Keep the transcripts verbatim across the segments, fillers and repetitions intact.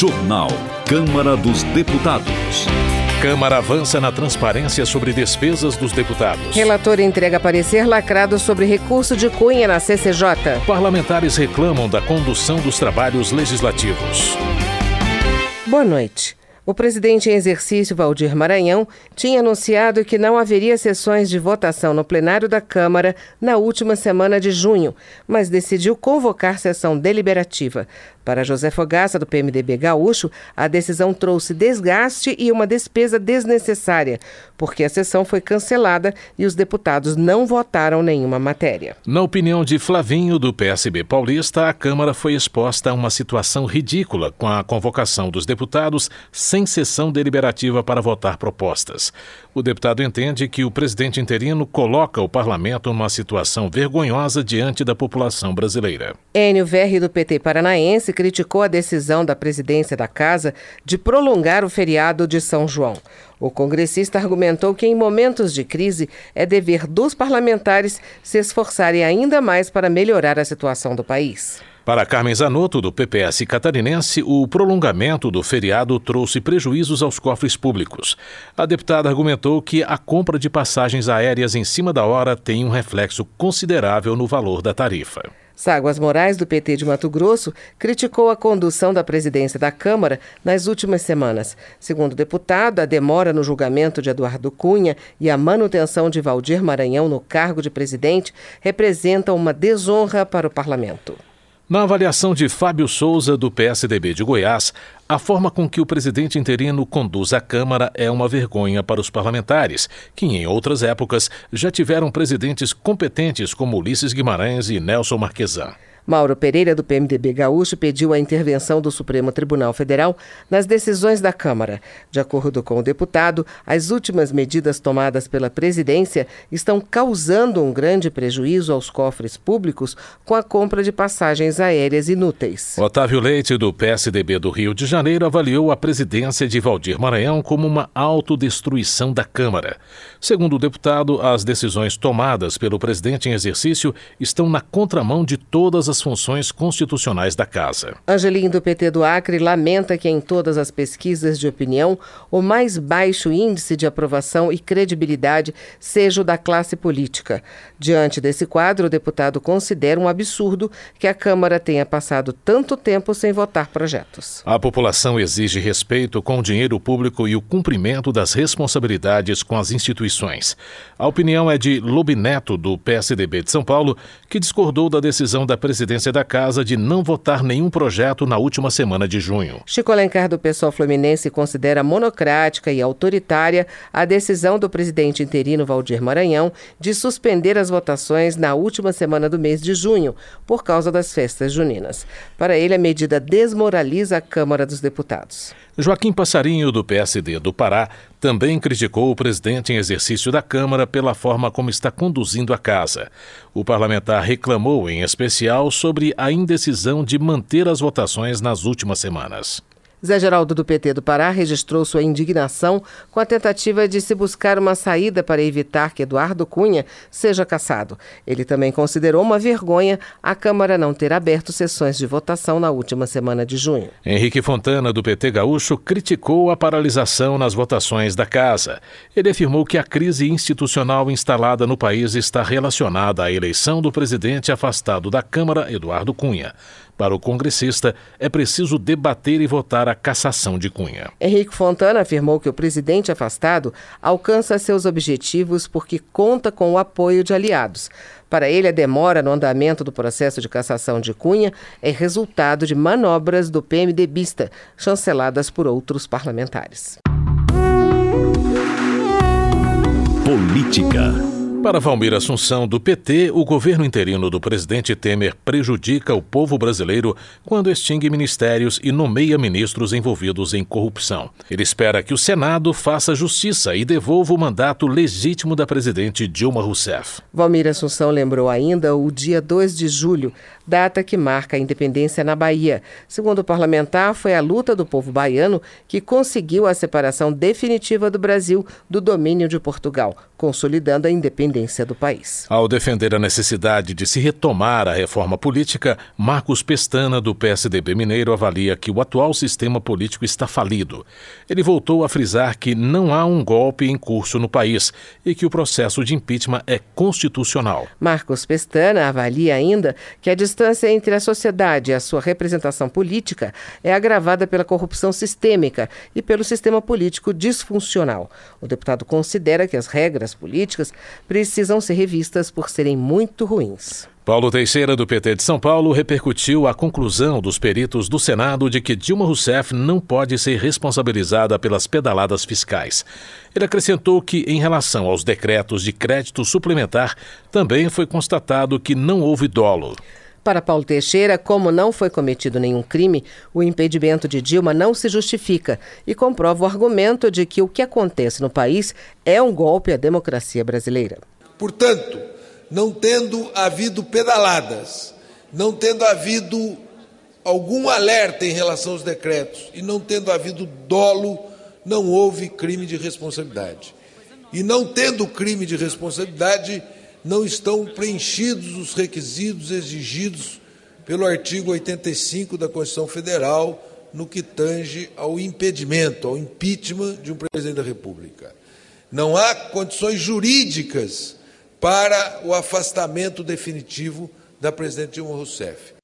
Jornal Câmara dos Deputados. Câmara avança na transparência sobre despesas dos deputados. Relator entrega parecer lacrado sobre recurso de Cunha na C C J. Parlamentares reclamam da condução dos trabalhos legislativos. Boa noite. O presidente em exercício, Valdir Maranhão, tinha anunciado que não haveria sessões de votação no plenário da Câmara na última semana de junho, mas decidiu convocar sessão deliberativa. Para José Fogaça, do P M D B gaúcho, a decisão trouxe desgaste e uma despesa desnecessária, porque a sessão foi cancelada e os deputados não votaram nenhuma matéria. Na opinião de Flavinho, do P S B paulista, a Câmara foi exposta a uma situação ridícula com a convocação dos deputados sem sessão deliberativa para votar propostas. O deputado entende que o presidente interino coloca o parlamento numa situação vergonhosa diante da população brasileira. Enio Verri, do P T paranaense, criticou a decisão da presidência da Casa de prolongar o feriado de São João. O congressista argumentou que em momentos de crise é dever dos parlamentares se esforçarem ainda mais para melhorar a situação do país. Para Carmen Zanotto, do P P S catarinense, o prolongamento do feriado trouxe prejuízos aos cofres públicos. A deputada argumentou que a compra de passagens aéreas em cima da hora tem um reflexo considerável no valor da tarifa. Ságuas Moraes, do P T de Mato Grosso, criticou a condução da presidência da Câmara nas últimas semanas. Segundo o deputado, a demora no julgamento de Eduardo Cunha e a manutenção de Valdir Maranhão no cargo de presidente representam uma desonra para o parlamento. Na avaliação de Fábio Souza, do P S D B de Goiás, a forma com que o presidente interino conduz a Câmara é uma vergonha para os parlamentares, que em outras épocas já tiveram presidentes competentes como Ulisses Guimarães e Nelson Marquesan. Mauro Pereira, do P M D B gaúcho, pediu a intervenção do Supremo Tribunal Federal nas decisões da Câmara. De acordo com o deputado, as últimas medidas tomadas pela presidência estão causando um grande prejuízo aos cofres públicos com a compra de passagens aéreas inúteis. Otávio Leite, do P S D B do Rio de Janeiro, avaliou a presidência de Valdir Maranhão como uma autodestruição da Câmara. Segundo o deputado, as decisões tomadas pelo presidente em exercício estão na contramão de todas as as funções constitucionais da Casa. Angelim, do P T do Acre, lamenta que em todas as pesquisas de opinião, o mais baixo índice de aprovação e credibilidade seja o da classe política. Diante desse quadro, o deputado considera um absurdo que a Câmara tenha passado tanto tempo sem votar projetos. A população exige respeito com o dinheiro público e o cumprimento das responsabilidades com as instituições. A opinião é de Lobineto, do P S D B de São Paulo, que discordou da decisão da presidência presidência da Casa de não votar nenhum projeto na última semana de junho. Chico Alencar, do P SOL Fluminense, considera monocrática e autoritária a decisão do presidente interino Valdir Maranhão de suspender as votações na última semana do mês de junho, por causa das festas juninas. Para ele, a medida desmoraliza a Câmara dos Deputados. Joaquim Passarinho, do P S D do Pará, também criticou o presidente em exercício da Câmara pela forma como está conduzindo a Casa. O parlamentar reclamou, em especial, sobre a indecisão de manter as votações nas últimas semanas. Zé Geraldo, do P T do Pará, registrou sua indignação com a tentativa de se buscar uma saída para evitar que Eduardo Cunha seja cassado. Ele também considerou uma vergonha a Câmara não ter aberto sessões de votação na última semana de junho. Henrique Fontana, do P T gaúcho, criticou a paralisação nas votações da Casa. Ele afirmou que a crise institucional instalada no país está relacionada à eleição do presidente afastado da Câmara, Eduardo Cunha. Para o congressista, é preciso debater e votar a cassação de Cunha. Henrique Fontana afirmou que o presidente afastado alcança seus objetivos porque conta com o apoio de aliados. Para ele, a demora no andamento do processo de cassação de Cunha é resultado de manobras do PMDBista, chanceladas por outros parlamentares. Política. Para Valmir Assunção, do P T, o governo interino do presidente Temer prejudica o povo brasileiro quando extingue ministérios e nomeia ministros envolvidos em corrupção. Ele espera que o Senado faça justiça e devolva o mandato legítimo da presidente Dilma Rousseff. Valmir Assunção lembrou ainda o dia dois de julho, data que marca a independência na Bahia. Segundo o parlamentar, foi a luta do povo baiano que conseguiu a separação definitiva do Brasil do domínio de Portugal. consolidando a independência do país. Ao defender a necessidade de se retomar a reforma política, Marcos Pestana, do P S D B mineiro, avalia que o atual sistema político está falido. Ele voltou a frisar que não há um golpe em curso no país e que o processo de impeachment é constitucional. Marcos Pestana avalia ainda que a distância entre a sociedade e a sua representação política é agravada pela corrupção sistêmica e pelo sistema político disfuncional. O deputado considera que as regras políticas precisam ser revistas por serem muito ruins. Paulo Teixeira, do P T de São Paulo, repercutiu a conclusão dos peritos do Senado de que Dilma Rousseff não pode ser responsabilizada pelas pedaladas fiscais. Ele acrescentou que, em relação aos decretos de crédito suplementar, também foi constatado que não houve dolo. Para Paulo Teixeira, como não foi cometido nenhum crime, o impedimento de Dilma não se justifica e comprova o argumento de que o que acontece no país é um golpe à democracia brasileira. Portanto, não tendo havido pedaladas, não tendo havido algum alerta em relação aos decretos e não tendo havido dolo, não houve crime de responsabilidade. E não tendo crime de responsabilidade, não estão preenchidos os requisitos exigidos pelo artigo oitenta e cinco da Constituição Federal no que tange ao impedimento, ao impeachment de um presidente da República. Não há condições jurídicas para o afastamento definitivo da presidente Dilma Rousseff.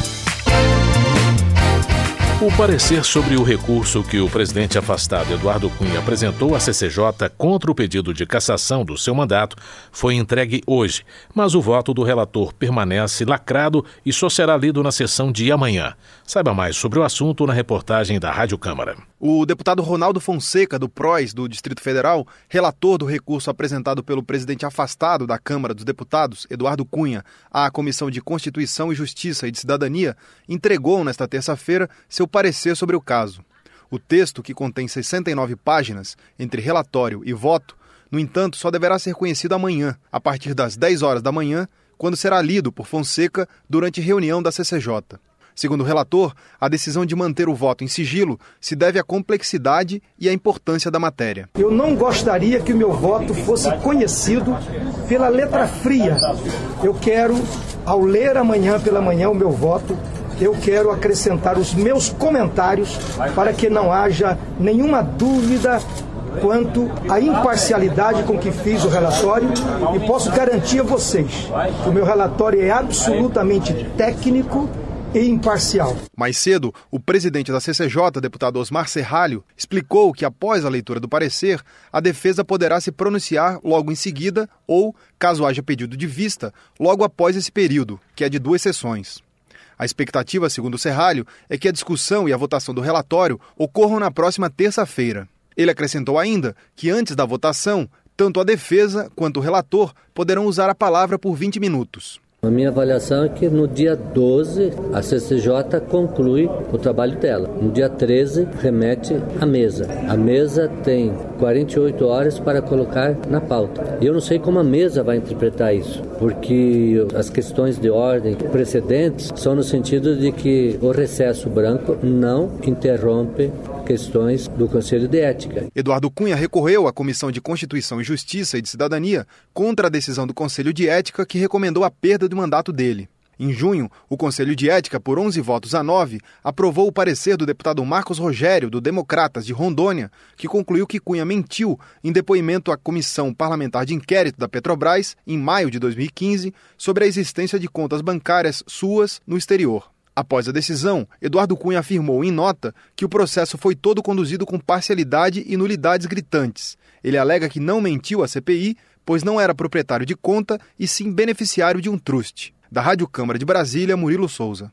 O parecer sobre o recurso que o presidente afastado Eduardo Cunha apresentou à C C J contra o pedido de cassação do seu mandato foi entregue hoje, mas o voto do relator permanece lacrado e só será lido na sessão de amanhã. Saiba mais sobre o assunto na reportagem da Rádio Câmara. O deputado Ronaldo Fonseca, do P R O S do Distrito Federal, relator do recurso apresentado pelo presidente afastado da Câmara dos Deputados, Eduardo Cunha, à Comissão de Constituição e Justiça e de Cidadania, entregou nesta terça-feira seu parecer sobre o caso. O texto, que contém sessenta e nove páginas, entre relatório e voto, no entanto, só deverá ser conhecido amanhã, a partir das dez horas da manhã, quando será lido por Fonseca durante reunião da C C J. Segundo o relator, a decisão de manter o voto em sigilo se deve à complexidade e à importância da matéria. Eu não gostaria que o meu voto fosse conhecido pela letra fria. Eu quero, ao ler amanhã pela manhã o meu voto, eu quero acrescentar os meus comentários para que não haja nenhuma dúvida quanto à imparcialidade com que fiz o relatório e posso garantir a vocês que o meu relatório é absolutamente técnico e imparcial. Mais cedo, o presidente da C C J, deputado Osmar Serralho, explicou que após a leitura do parecer, a defesa poderá se pronunciar logo em seguida ou, caso haja pedido de vista, logo após esse período, que é de duas sessões. A expectativa, segundo Serralho, é que a discussão e a votação do relatório ocorram na próxima terça-feira. Ele acrescentou ainda que antes da votação, tanto a defesa quanto o relator poderão usar a palavra por vinte minutos. A minha avaliação é que no dia doze a C C J conclui o trabalho dela. No dia treze remete à mesa. A mesa tem quarenta e oito horas para colocar na pauta. E eu não sei como a mesa vai interpretar isso, porque as questões de ordem precedentes são no sentido de que o recesso branco não interrompe questões do Conselho de Ética. Eduardo Cunha recorreu à Comissão de Constituição e Justiça e de Cidadania contra a decisão do Conselho de Ética que recomendou a perda do mandato dele. Em junho, o Conselho de Ética, por onze votos a nove, aprovou o parecer do deputado Marcos Rogério, do Democratas de Rondônia, que concluiu que Cunha mentiu em depoimento à Comissão Parlamentar de Inquérito da Petrobras, em maio de dois mil e quinze, sobre a existência de contas bancárias suas no exterior. Após a decisão, Eduardo Cunha afirmou em nota que o processo foi todo conduzido com parcialidade e nulidades gritantes. Ele alega que não mentiu à C P I, pois não era proprietário de conta e sim beneficiário de um truste. Da Rádio Câmara de Brasília, Murilo Souza.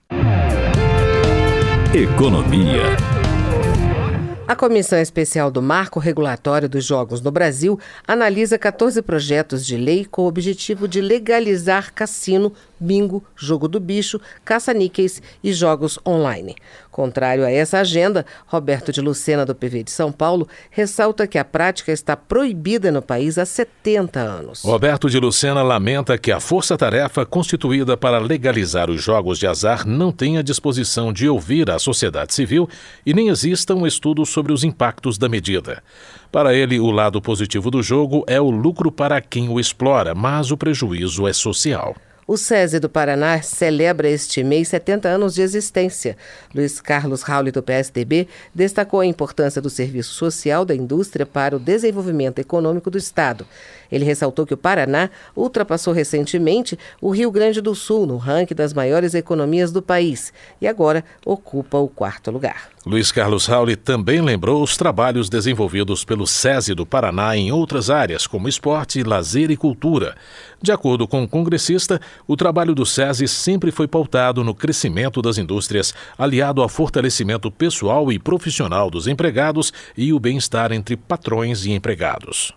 Economia. A Comissão Especial do Marco Regulatório dos Jogos no Brasil analisa quatorze projetos de lei com o objetivo de legalizar cassino bingo, jogo do bicho, caça-níqueis e jogos online. Contrário a essa agenda, Roberto de Lucena, do P V de São Paulo, ressalta que a prática está proibida no país há setenta anos. Roberto de Lucena lamenta que a força-tarefa constituída para legalizar os jogos de azar não tenha disposição de ouvir a sociedade civil e nem exista um estudo sobre os impactos da medida. Para ele, o lado positivo do jogo é o lucro para quem o explora, mas o prejuízo é social. O SESI do Paraná celebra este mês setenta anos de existência. Luiz Carlos Rauli, do P S D B, destacou a importância do serviço social da indústria para o desenvolvimento econômico do Estado. Ele ressaltou que o Paraná ultrapassou recentemente o Rio Grande do Sul no ranking das maiores economias do país e agora ocupa o quarto lugar. Luiz Carlos Rauli também lembrou os trabalhos desenvolvidos pelo SESI do Paraná em outras áreas, como esporte, lazer e cultura. De acordo com o congressista, o trabalho do SESI sempre foi pautado no crescimento das indústrias, aliado ao fortalecimento pessoal e profissional dos empregados e o bem-estar entre patrões e empregados.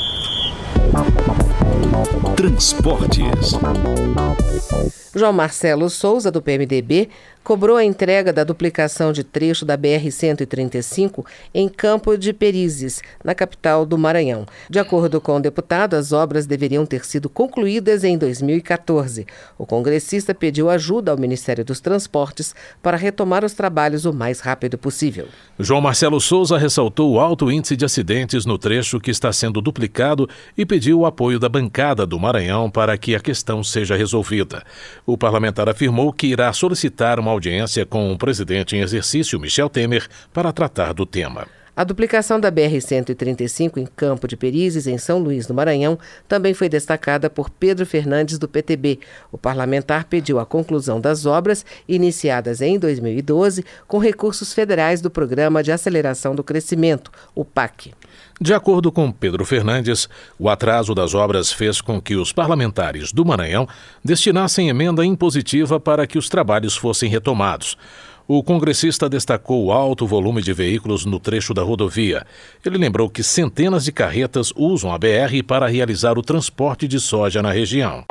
Transportes. João Marcelo Souza, do P M D B, cobrou a entrega da duplicação de trecho da B R cento e trinta e cinco em Campo de Perizes, na capital do Maranhão. De acordo com o deputado, as obras deveriam ter sido concluídas em dois mil e quatorze. O congressista pediu ajuda ao Ministério dos Transportes para retomar os trabalhos o mais rápido possível. João Marcelo Souza ressaltou o alto índice de acidentes no trecho que está sendo duplicado e pediu o apoio da bancada do Maranhão para que a questão seja resolvida. O parlamentar afirmou que irá solicitar uma audiência com o presidente em exercício, Michel Temer, para tratar do tema. A duplicação da B R cento e trinta e cinco em Campo de Perizes, em São Luís, no Maranhão, também foi destacada por Pedro Fernandes, do P T B. O parlamentar pediu a conclusão das obras, iniciadas em dois mil e doze, com recursos federais do Programa de Aceleração do Crescimento, o P A C. De acordo com Pedro Fernandes, o atraso das obras fez com que os parlamentares do Maranhão destinassem emenda impositiva para que os trabalhos fossem retomados. O congressista destacou o alto volume de veículos no trecho da rodovia. Ele lembrou que centenas de carretas usam a B R para realizar o transporte de soja na região.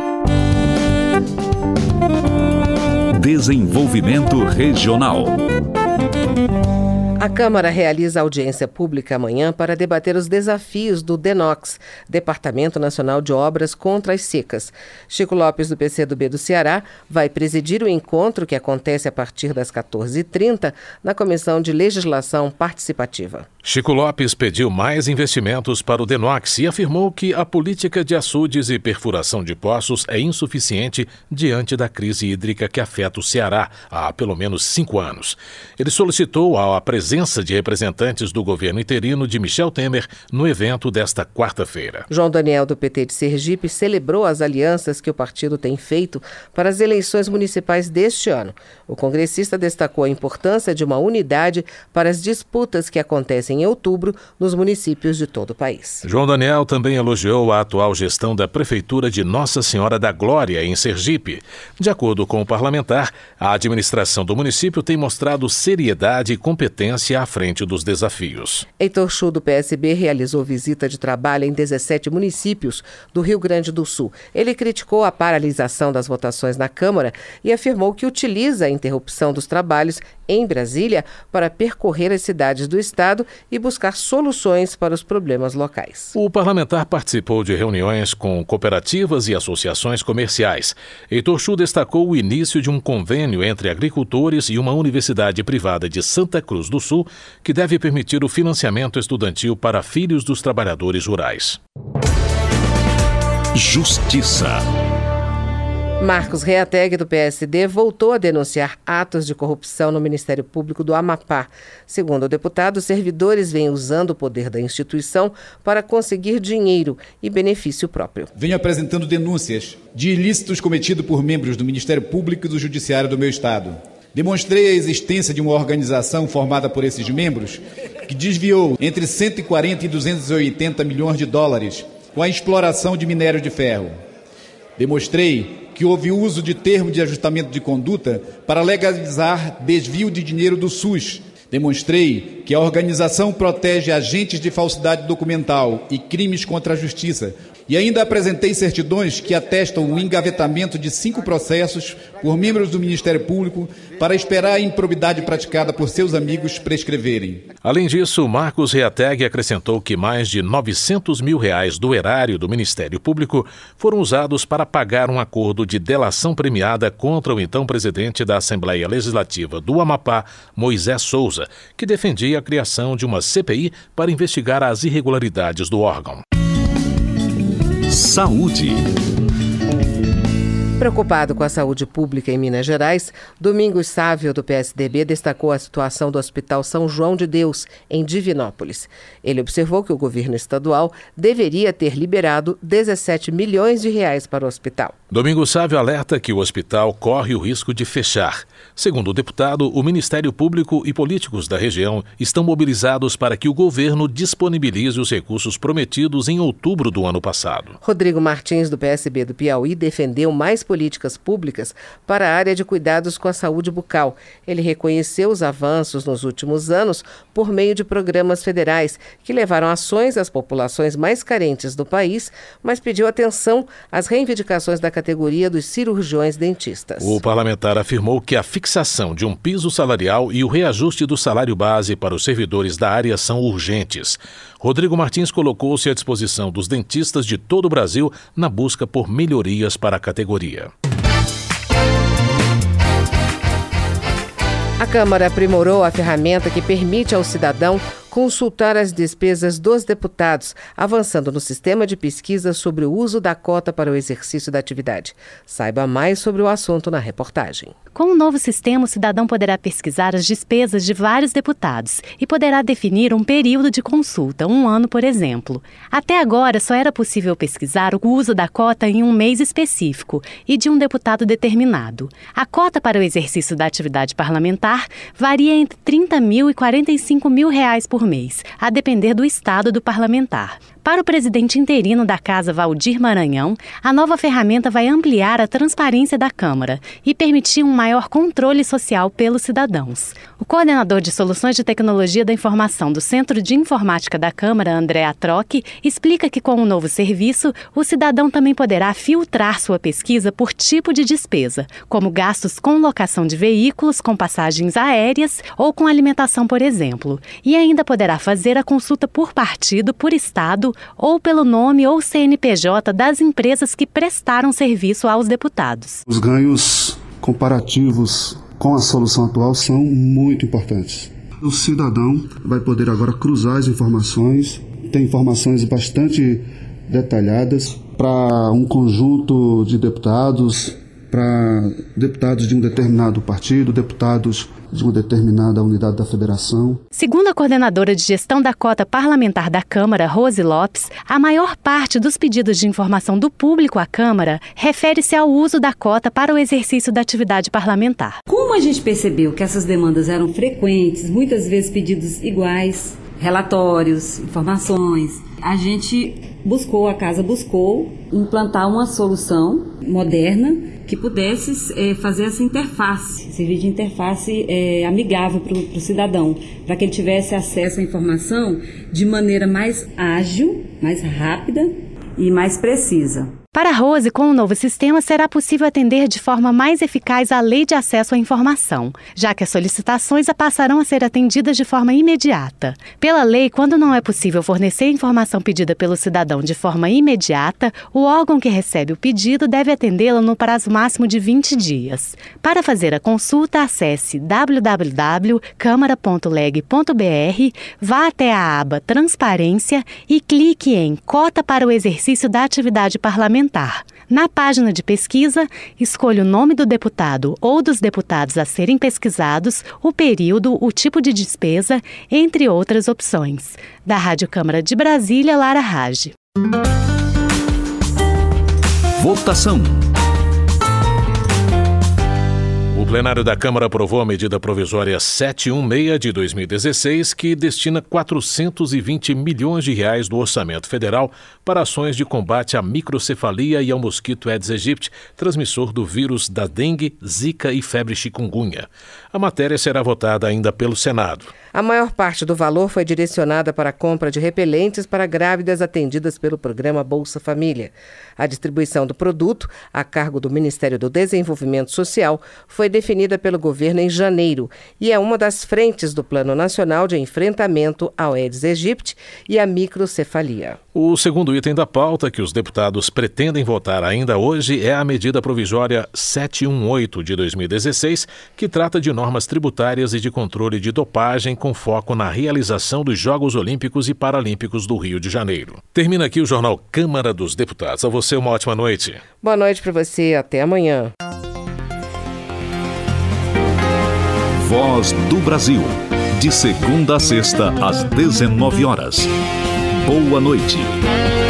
Desenvolvimento regional. A Câmara realiza audiência pública amanhã para debater os desafios do DENOX, Departamento Nacional de Obras contra as Secas. Chico Lopes, do P C do B do Ceará, vai presidir o encontro que acontece a partir das quatorze e trinta na Comissão de Legislação Participativa. Chico Lopes pediu mais investimentos para o DENOX e afirmou que a política de açudes e perfuração de poços é insuficiente diante da crise hídrica que afeta o Ceará há pelo menos cinco anos. Ele solicitou a presença de representantes do governo interino de Michel Temer no evento desta quarta-feira. João Daniel, do P T de Sergipe, celebrou as alianças que o partido tem feito para as eleições municipais deste ano. O congressista destacou a importância de uma unidade para as disputas que acontecem em outubro nos municípios de todo o país. João Daniel também elogiou a atual gestão da Prefeitura de Nossa Senhora da Glória, em Sergipe. De acordo com o parlamentar, a administração do município tem mostrado seriedade e competência à frente dos desafios. Heitor Chu, do P S B, realizou visita de trabalho em dezessete municípios do Rio Grande do Sul. Ele criticou a paralisação das votações na Câmara e afirmou que utiliza a interrupção dos trabalhos em Brasília para percorrer as cidades do estado e buscar soluções para os problemas locais. O parlamentar participou de reuniões com cooperativas e associações comerciais. Heitor Chu destacou o início de um convênio entre agricultores e uma universidade privada de Santa Cruz do Sul, que deve permitir o financiamento estudantil para filhos dos trabalhadores rurais. Justiça. Marcos Reateg, do P S D, voltou a denunciar atos de corrupção no Ministério Público do Amapá. Segundo o deputado, os servidores vêm usando o poder da instituição para conseguir dinheiro e benefício próprio. Venho apresentando denúncias de ilícitos cometidos por membros do Ministério Público e do Judiciário do meu Estado. Demonstrei a existência de uma organização formada por esses membros que desviou entre cento e quarenta e duzentos e oitenta milhões de dólares com a exploração de minério de ferro. Demonstrei que houve uso de termo de ajustamento de conduta para legalizar desvio de dinheiro do SUS. Demonstrei que que a organização protege agentes de falsidade documental e crimes contra a justiça. E ainda apresentei certidões que atestam o engavetamento de cinco processos por membros do Ministério Público para esperar a improbidade praticada por seus amigos prescreverem. Além disso, Marcos Reateg acrescentou que mais de novecentos mil reais do erário do Ministério Público foram usados para pagar um acordo de delação premiada contra o então presidente da Assembleia Legislativa do Amapá, Moisés Souza, que defendia a criação de uma C P I para investigar as irregularidades do órgão. Saúde. Preocupado com a saúde pública em Minas Gerais, Domingos Sávio, do P S D B, destacou a situação do Hospital São João de Deus, em Divinópolis. Ele observou que o governo estadual deveria ter liberado dezessete milhões de reais para o hospital. Domingos Sávio alerta que o hospital corre o risco de fechar. Segundo o deputado, o Ministério Público e políticos da região estão mobilizados para que o governo disponibilize os recursos prometidos em outubro do ano passado. Rodrigo Martins, do P S B do Piauí, defendeu mais políticas públicas para a área de cuidados com a saúde bucal. Ele reconheceu os avanços nos últimos anos por meio de programas federais que levaram ações às populações mais carentes do país, mas pediu atenção às reivindicações da categoria dos cirurgiões dentistas. O parlamentar afirmou que a fixação de um piso salarial e o reajuste do salário base para os servidores da área são urgentes. Rodrigo Martins colocou-se à disposição dos dentistas de todo o Brasil na busca por melhorias para a categoria. A Câmara aprimorou a ferramenta que permite ao cidadão consultar as despesas dos deputados, avançando no sistema de pesquisa sobre o uso da cota para o exercício da atividade. Saiba mais sobre o assunto na reportagem. Com o novo sistema, o cidadão poderá pesquisar as despesas de vários deputados e poderá definir um período de consulta, um ano, por exemplo. Até agora, só era possível pesquisar o uso da cota em um mês específico e de um deputado determinado. A cota para o exercício da atividade parlamentar varia entre trinta mil e quarenta e cinco mil reais por mês, a depender do estado do parlamentar. Para o presidente interino da Casa, Valdir Maranhão, a nova ferramenta vai ampliar a transparência da Câmara e permitir um maior controle social pelos cidadãos. O coordenador de Soluções de Tecnologia da Informação do Centro de Informática da Câmara, André Atroc, explica que com o novo serviço, o cidadão também poderá filtrar sua pesquisa por tipo de despesa, como gastos com locação de veículos, com passagens aéreas ou com alimentação, por exemplo, e ainda poderá fazer a consulta por partido, por estado ou pelo nome ou C N P J das empresas que prestaram serviço aos deputados. Os ganhos comparativos com a solução atual são muito importantes. O cidadão vai poder agora cruzar as informações, tem informações bastante detalhadas para um conjunto de deputados, para deputados de um determinado partido, deputados de uma determinada unidade da federação. Segundo a coordenadora de gestão da cota parlamentar da Câmara, Rose Lopes, a maior parte dos pedidos de informação do público à Câmara refere-se ao uso da cota para o exercício da atividade parlamentar. Como a gente percebeu que essas demandas eram frequentes, muitas vezes pedidos iguais, relatórios, informações, a gente buscou, a casa buscou implantar uma solução moderna que pudesse é, fazer essa interface, servir de interface é, amigável para o cidadão, para que ele tivesse acesso à informação de maneira mais ágil, mais rápida e mais precisa. Para a Rose, com o novo sistema, será possível atender de forma mais eficaz a lei de acesso à informação, já que as solicitações passarão a ser atendidas de forma imediata. Pela lei, quando não é possível fornecer a informação pedida pelo cidadão de forma imediata, o órgão que recebe o pedido deve atendê-la no prazo máximo de vinte dias. Para fazer a consulta, acesse w w w ponto câmara ponto leg ponto b r, vá até a aba Transparência e clique em Cota para o exercício da atividade parlamentar. Na página de pesquisa, escolha o nome do deputado ou dos deputados a serem pesquisados, o período, o tipo de despesa, entre outras opções. Da Rádio Câmara de Brasília, Lara Rage. Votação. O plenário da Câmara aprovou a medida provisória setecentos e dezesseis de dois mil e dezesseis, que destina quatrocentos e vinte milhões de reais do orçamento federal para ações de combate à microcefalia e ao mosquito Aedes aegypti, transmissor do vírus da dengue, zika e febre chikungunya. A matéria será votada ainda pelo Senado. A maior parte do valor foi direcionada para a compra de repelentes para grávidas atendidas pelo programa Bolsa Família. A distribuição do produto, a cargo do Ministério do Desenvolvimento Social, foi definida pelo governo em janeiro e é uma das frentes do Plano Nacional de Enfrentamento ao Aedes aegypti e à microcefalia. O segundo item da pauta que os deputados pretendem votar ainda hoje é a medida provisória setecentos e dezoito de dois mil e dezesseis, que trata de normas tributárias e de controle de dopagem com foco na realização dos Jogos Olímpicos e Paralímpicos do Rio de Janeiro. Termina aqui o Jornal Câmara dos Deputados. A você uma ótima noite. Boa noite para você, até amanhã. Voz do Brasil, de segunda a sexta, às dezenove horas. Boa noite.